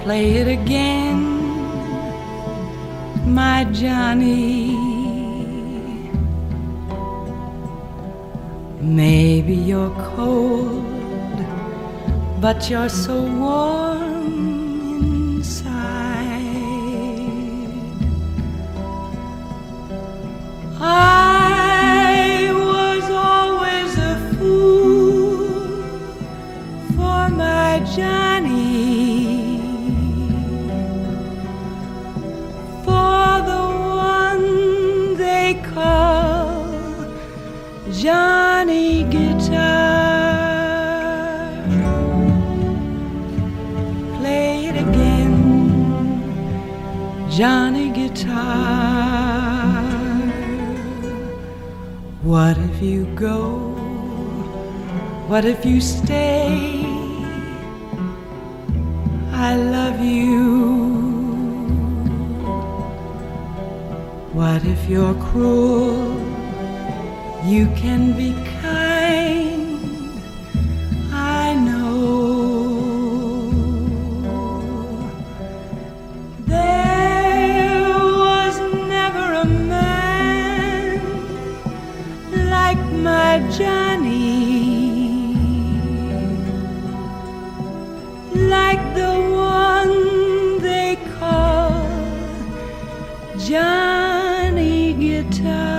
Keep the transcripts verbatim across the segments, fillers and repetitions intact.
Play it again, my Johnny. Maybe you're cold, but you're so warm inside. I was always a fool for my Johnny, for the one they call Johnny Guitar. Play it again, Johnny Guitar. What if you go? What if you stay? I love you. What if you're cruel? You can be kind, I know. There was never a man like my Johnny, like the one they call Johnny Guitar.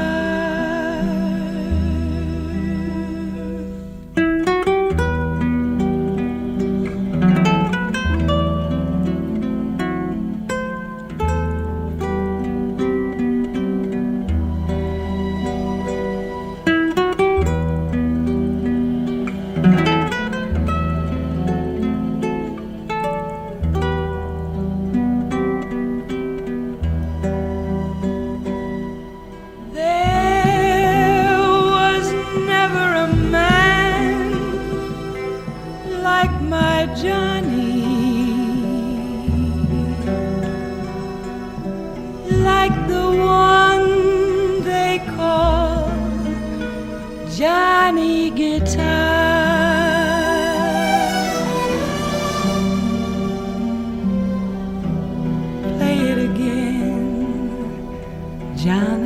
Like my Johnny, like the one they call Johnny Guitar. Play it again, Johnny.